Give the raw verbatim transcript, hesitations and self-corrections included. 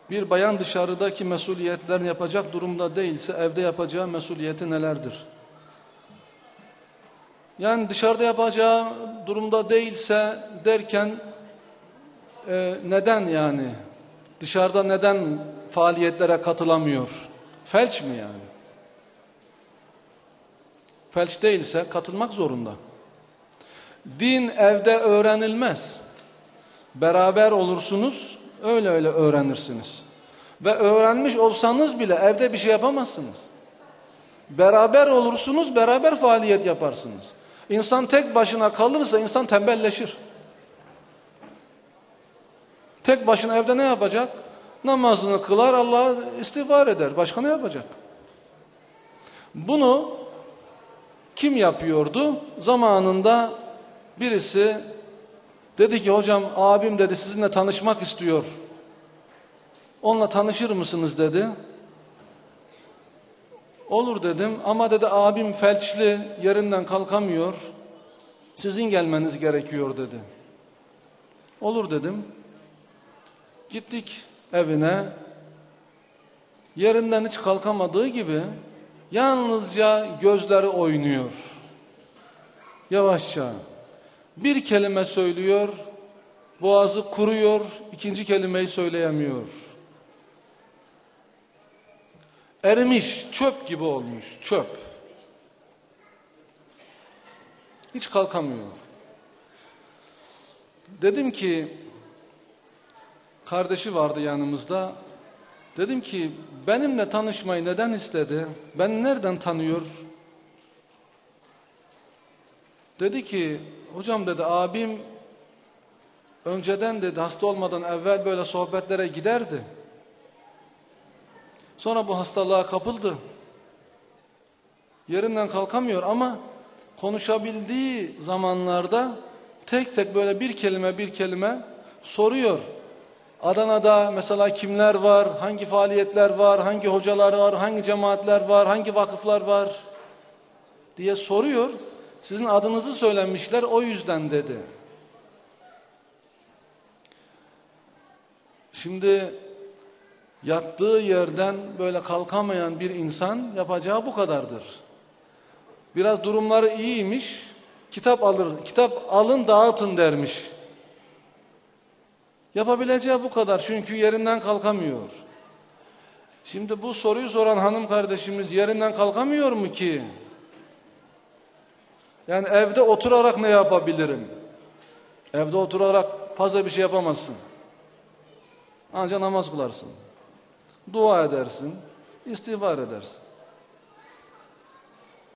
Bir bayan dışarıdaki mesuliyetlerini yapacak durumda değilse evde yapacağı mesuliyeti nelerdir? Yani dışarıda yapacağı durumda değilse derken e, neden yani? Dışarıda neden faaliyetlere katılamıyor? Felç mi yani? Felç değilse katılmak zorunda. Din evde öğrenilmez. Beraber olursunuz, öyle öyle öğrenirsiniz. Ve öğrenmiş olsanız bile evde bir şey yapamazsınız. Beraber olursunuz, beraber faaliyet yaparsınız. İnsan tek başına kalırsa insan tembelleşir. Tek başına evde ne yapacak? Namazını kılar, Allah'a istiğfar eder. Başka ne yapacak? Bunu kim yapıyordu? Zamanında birisi dedi ki hocam abim dedi sizinle tanışmak istiyor. Onunla tanışır mısınız dedi. Olur dedim ama dedi abim felçli yerinden kalkamıyor. Sizin gelmeniz gerekiyor dedi. Olur dedim. Gittik evine. Yerinden hiç kalkamadığı gibi yalnızca gözleri oynuyor. Yavaşça. Bir kelime söylüyor, boğazı kuruyor, ikinci kelimeyi söyleyemiyor. Erimiş, çöp gibi olmuş, çöp. Hiç kalkamıyor. Dedim ki, kardeşi vardı yanımızda. Dedim ki, benimle tanışmayı neden istedi? Beni nereden tanıyor? Dedi ki, hocam dedi, abim önceden dedi, hasta olmadan evvel böyle sohbetlere giderdi. Sonra bu hastalığa kapıldı. Yerinden kalkamıyor ama konuşabildiği zamanlarda tek tek böyle bir kelime bir kelime soruyor. Adana'da mesela kimler var, hangi faaliyetler var, hangi hocalar var, hangi cemaatler var, hangi vakıflar var diye soruyor. Sizin adınızı söylemişler o yüzden dedi. Şimdi yattığı yerden böyle kalkamayan bir insan yapacağı bu kadardır. Biraz durumları iyiymiş, kitap alır, kitap alın dağıtın dermiş. Yapabileceği bu kadar çünkü yerinden kalkamıyor. Şimdi bu soruyu soran hanım kardeşimiz yerinden kalkamıyor mu ki? Yani evde oturarak ne yapabilirim? Evde oturarak fazla bir şey yapamazsın. Ancak namaz kılarsın. Dua edersin, istiğfar edersin.